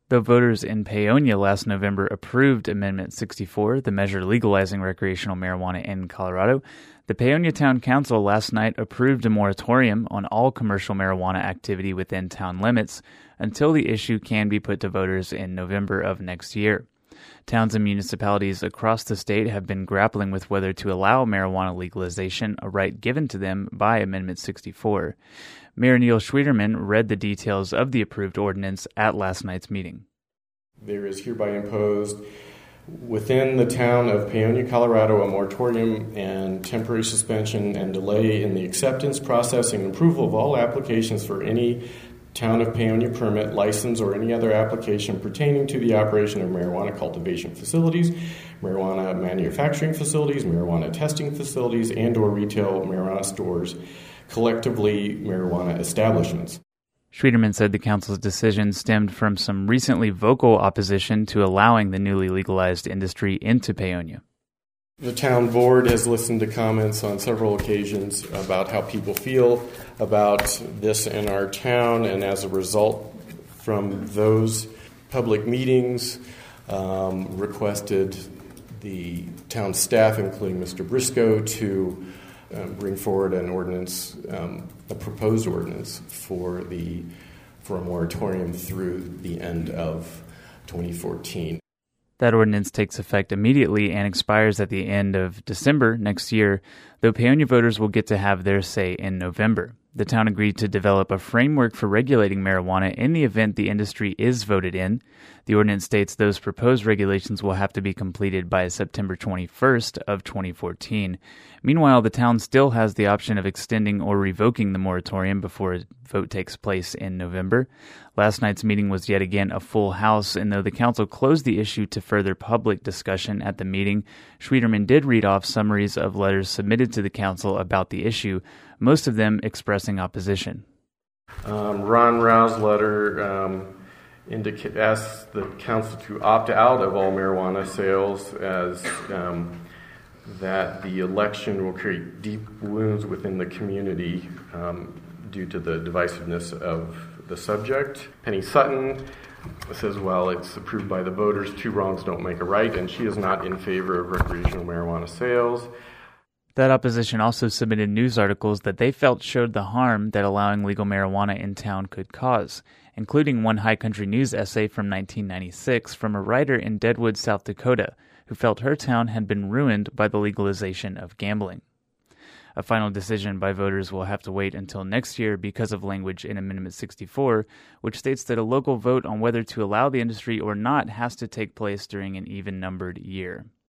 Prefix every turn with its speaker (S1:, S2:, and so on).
S1: Though voters in Paonia last November approved Amendment 64, the measure legalizing recreational marijuana in Colorado, the Paonia Town Council last night approved a moratorium on all commercial marijuana activity within town limits until the issue can be put to voters in November of next year. Towns and municipalities across the state have been grappling with whether to allow marijuana legalization, a right given to them by Amendment 64. Mayor Neil Schwieterman read the details of the approved ordinance at last night's meeting.
S2: There is hereby imposed within the town of Paonia, Colorado, a moratorium and temporary suspension and delay in the acceptance, processing, and approval of all applications for any Town of Paonia permit, license, or any other application pertaining to the operation of marijuana cultivation facilities, marijuana manufacturing facilities, marijuana testing facilities, and/or retail marijuana stores, collectively marijuana establishments.
S1: Schwieterman said the council's decision stemmed from some recently vocal opposition to allowing the newly legalized industry into Paonia.
S2: The town board has listened to comments on several occasions about how people feel about this in our town, and as a result from those public meetings, requested the town staff, including Mr. Briscoe, to bring forward an ordinance, a proposed ordinance for a moratorium through the end of 2014.
S1: That ordinance takes effect immediately and expires at the end of December next year, though Paonia voters will get to have their say in November. The town agreed to develop a framework for regulating marijuana in the event the industry is voted in. The ordinance states those proposed regulations will have to be completed by September 21st of 2014. Meanwhile, the town still has the option of extending or revoking the moratorium before a vote takes place in November. Last night's meeting was yet again a full house, and though the council closed the issue to further public discussion at the meeting, Schwieterman did read off summaries of letters submitted to the council about the issue, most of them expressing opposition.
S2: Ron Rao's letter asks the council to opt out of all marijuana sales, as that the election will create deep wounds within the community due to the divisiveness of the subject. Penny Sutton says, well, it's approved by the voters, two wrongs don't make a right, and she is not in favor of recreational marijuana sales.
S1: That opposition also submitted news articles that they felt showed the harm that allowing legal marijuana in town could cause, including one High Country News essay from 1996 from a writer in Deadwood, South Dakota, who felt her town had been ruined by the legalization of gambling. A final decision by voters will have to wait until next year because of language in Amendment 64, which states that a local vote on whether to allow the industry or not has to take place during an even-numbered year.